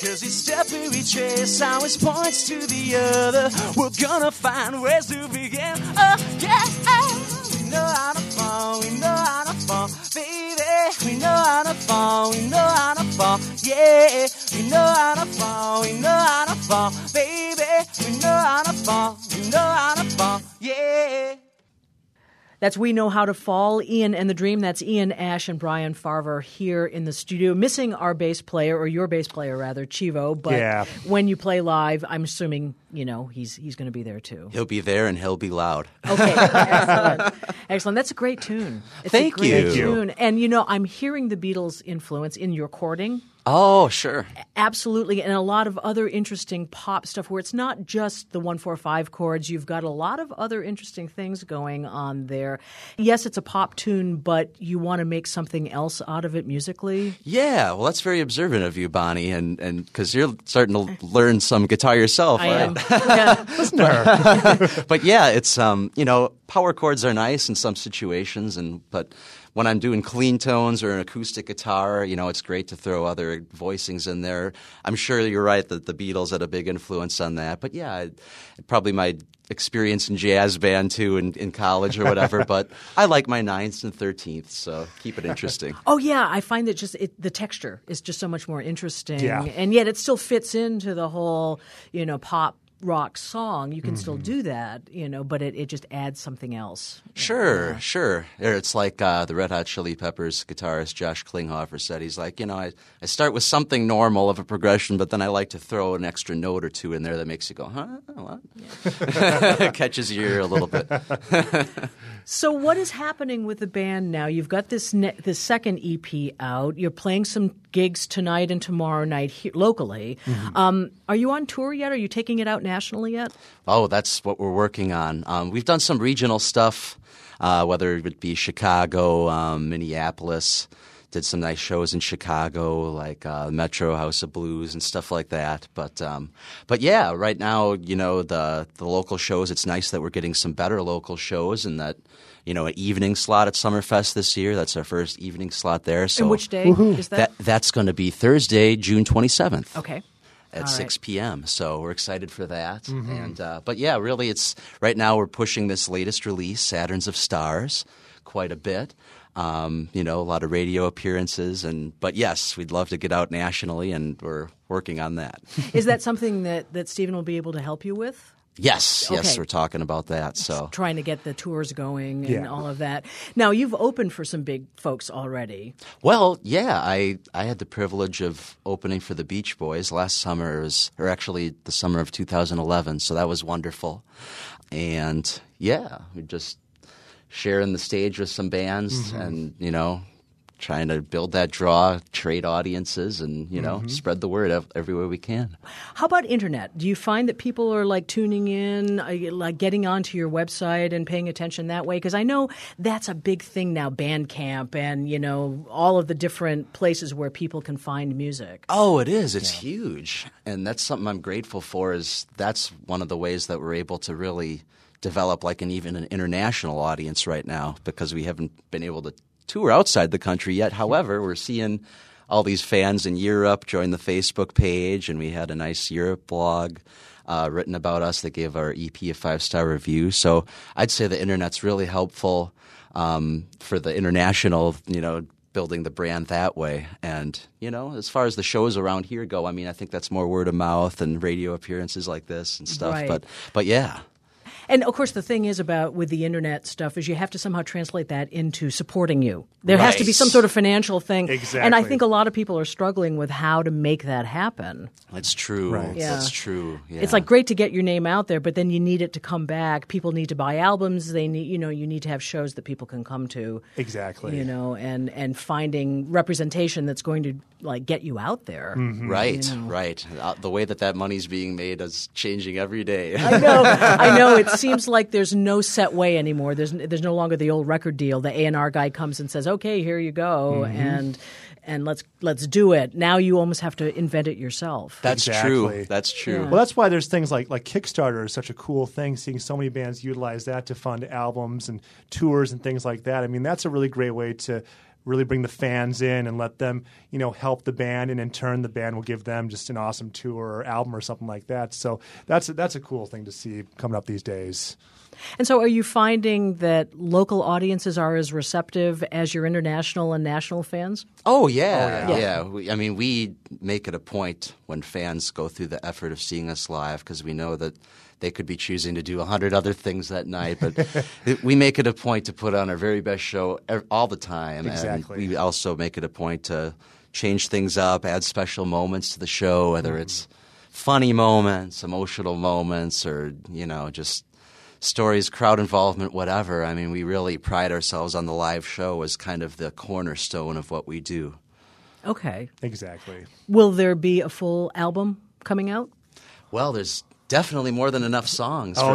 Cause each step we retrace always points to the other. We're gonna find ways to begin. Oh, yeah. We know how to fall, we know how to fall, baby. We know how to fall, we know how to fall, yeah. We know how to fall, we know how to fall, baby. We know how to fall, we know how to fall, yeah. That's We Know How to Fall, Ian and the Dream. That's Ian Ash and Brian Farver here in the studio. Missing our bass player, or your bass player rather, Chivo. But yeah. when you play live, I'm assuming, you know, he's he's going to be there too. He'll be there and he'll be loud. Okay, excellent. Excellent. That's a great tune. It's Thank a great you. tune. And, you know, I'm hearing the Beatles' influence in your chording. Oh, sure. Absolutely. And a lot of other interesting pop stuff where it's not just the one four five chords. You've got a lot of other interesting things going on there. Yes, it's a pop tune, but you want to make something else out of it musically? Yeah, well, that's very observant of you, Bonnie, and and because you're starting to learn some guitar yourself, I right? am. Yeah. Listen to her. But yeah, it's um, you know, power chords are nice in some situations, and but when I'm doing clean tones or an acoustic guitar, you know, it's great to throw other voicings in there. I'm sure you're right that the Beatles had a big influence on that. But yeah, I, probably my experience in jazz band too in, in college or whatever. But I like my ninths and thirteenths, so keep it interesting. Oh yeah, I find that just it, the texture is just so much more interesting, Yeah. and yet it still fits into the whole, you know, pop rock song. You can Mm-hmm. still do that, you know, but it, it just adds something else. Sure, sure. It's like uh, the Red Hot Chili Peppers guitarist Josh Klinghoffer said. He's like, you know, I, I start with something normal of a progression, but then I like to throw an extra note or two in there that makes you go, huh? What? Yeah. Catches your ear a little bit. So what is happening with the band now? You've got this ne- this second E P out. You're playing some gigs tonight and tomorrow night here, locally. Mm-hmm. Um, are you on tour yet? Are you taking it out nationally yet? Oh, that's what we're working on. Um, we've done some regional stuff, uh, whether it be Chicago, um, Minneapolis. Did some nice shows in Chicago, like uh, Metro House of Blues and stuff like that. But um, but yeah, right now, you know, the the local shows. It's nice that we're getting some better local shows, and that, you know, an evening slot at Summerfest this year. That's our first evening slot there. So and which day is that? that that's going to be Thursday, June twenty-seventh. Okay. At All six right. p.m. So we're excited for that. Mm-hmm. And uh, but yeah, really, it's right now we're pushing this latest release, Saturns of Stars, quite a bit. Um, you know, a lot of radio appearances, and but yes, we'd love to get out nationally, and we're working on that. Is that something that, that Stephen will be able to help you with? Yes, yes, Okay. we're talking about that. So Trying to get the tours going and Yeah. all of that. Now, you've opened for some big folks already. well, yeah, I I had the privilege of opening for the Beach Boys last summer, it was, or actually the summer of two thousand eleven. So that was wonderful, and yeah, we just sharing the stage with some bands, Mm-hmm. and you know, trying to build that draw, trade audiences, and you know, Mm-hmm. spread the word ev- everywhere we can. How about internet? Do you find that people are like tuning in, uh, like getting onto your website and paying attention that way? Because I know that's a big thing now, Bandcamp and, you know, all of the different places where people can find music. Oh, it is. It's huge, and that's something I'm grateful for. Is that's one of the ways that we're able to really develop like an even an international audience right now, because we haven't been able to tour outside the country yet. However, we're seeing all these fans in Europe join the Facebook page, and we had a nice Europe blog uh, written about us that gave our E P a five-star review. So I'd say the internet's really helpful um, for the international, you know, building the brand that way. And, you know, as far as the shows around here go, I mean, I think that's more word of mouth and radio appearances like this and stuff. Right. But, but yeah. And of course, the thing is about with the internet stuff is you have to somehow translate that into supporting you. There has to be Right. some sort of financial thing. Exactly. And I think a lot of people are struggling with how to make that happen. That's true. Right. Yeah. That's true. Yeah. It's like great to get your name out there, but then you need it to come back. People need to buy albums. They need, you know, you need to have shows that people can come to. Exactly. You know, and and finding representation that's going to like get you out there. Right, you know. right. Uh, the way that that money's being made is changing every day. I know. I know. It seems like there's no set way anymore. There's there's no longer the old record deal. The A and R guy comes and says, "Okay, here you go," and and let's let's do it. Now you almost have to invent it yourself. That's Exactly. true. That's true. Yeah. Well, that's why there's things like like Kickstarter is such a cool thing. Seeing so many bands utilize that to fund albums and tours and things like that. I mean, that's a really great way to really bring the fans in and let them, you know, help the band, and in turn the band will give them just an awesome tour or album or something like that. So that's a, that's a cool thing to see coming up these days. And so are you finding that local audiences are as receptive as your international and national fans? Oh, yeah. Oh, yeah. yeah. We, I mean, we make it a point when fans go through the effort of seeing us live, because we know that they could be choosing to do a hundred other things that night. But it, we make it a point to put on our very best show ev- all the time. Exactly. And we also make it a point to change things up, add special moments to the show, whether mm. it's funny moments, emotional moments, or, you know, just stories, crowd involvement, whatever. I mean, we really pride ourselves on the live show as kind of the cornerstone of what we do. Okay. Exactly. Will there be a full album coming out? Well, there's definitely more than enough songs. Oh, for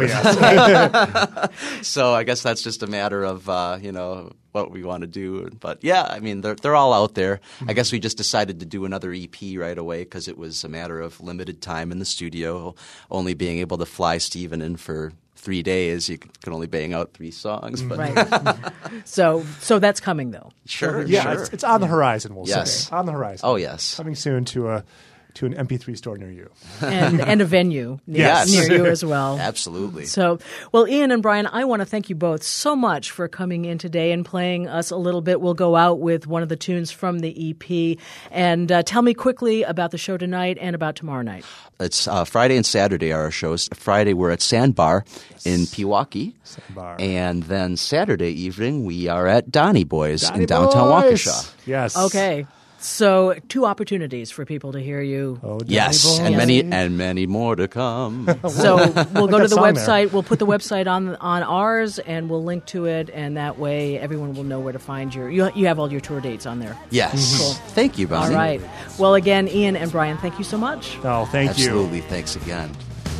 yeah. So I guess that's just a matter of, uh, you know, what we want to do. But, yeah, I mean, they're, they're all out there. Mm-hmm. I guess we just decided to do another E P right away because it was a matter of limited time in the studio, only being able to fly Steven in for three days. You can only bang out three songs. But Right. so so that's coming, though. Sure, Yeah, sure. it's, it's on the horizon, we'll Yes. say. On the horizon. Oh, yes. Coming soon to a to an M P three store near you. And, and a venue near, Yes. near you as well. Absolutely. So, well, Ian and Brian, I want to thank you both so much for coming in today and playing us a little bit. We'll go out with one of the tunes from the E P. And uh, tell me quickly about the show tonight and about tomorrow night. It's uh, Friday and Saturday are our shows. Friday we're at Sandbar in Pewaukee. Sandbar. And then Saturday evening we are at Donny Boys Donny in downtown Boys. Waukesha. Yes. Okay. So two opportunities for people to hear you. Oh, Donny Yes, Boys. and many and many more to come. So we'll go Like to that the song website. there. We'll put the website on on ours, and we'll link to it, and that way everyone will know where to find your. You, you have all your tour dates on there. Yes. Cool. Thank you, Bonnie. All right. Well, again, Ian and Brian, thank you so much. Oh, thank you. Absolutely. Thanks again.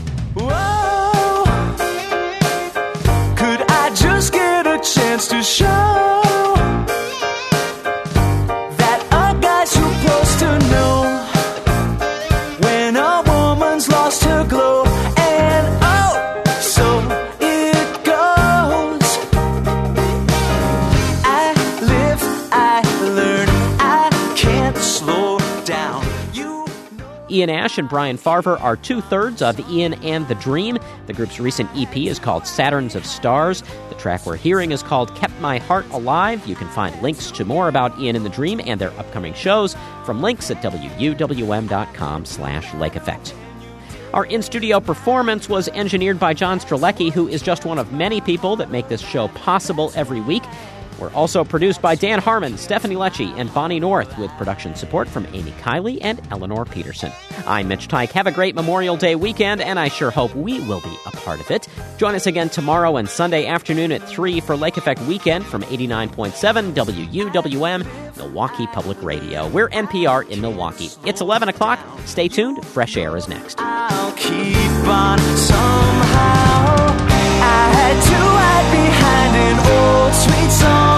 Whoa, could I just get a chance to show that a guy's supposed to know when a woman's lost her glow? And oh, so it goes. I live, I learn, I can't slow down. You Ian Ash and Brian Farver are two-thirds of Ian and the Dream. The group's recent E P is called Saturns of Stars. The track we're hearing is called Kept My Heart Alive. You can find links to more about Ian and the Dream and their upcoming shows from links at W U W M dot com slash Lake Effect. Our in-studio performance was engineered by John Strelecki, who is just one of many people that make this show possible every week. We're also produced by Dan Harmon, Stephanie Lecce, and Bonnie North, with production support from Amy Kiley and Eleanor Peterson. I'm Mitch Tyke. Have a great Memorial Day weekend, and I sure hope we will be a part of it. Join us again tomorrow and Sunday afternoon at three for Lake Effect Weekend from eighty-nine point seven W U W M, Milwaukee Public Radio. We're N P R in Milwaukee. It's eleven o'clock. Stay tuned. Fresh Air is next. I'll keep on somehow. I had to hide behind an old sweet song.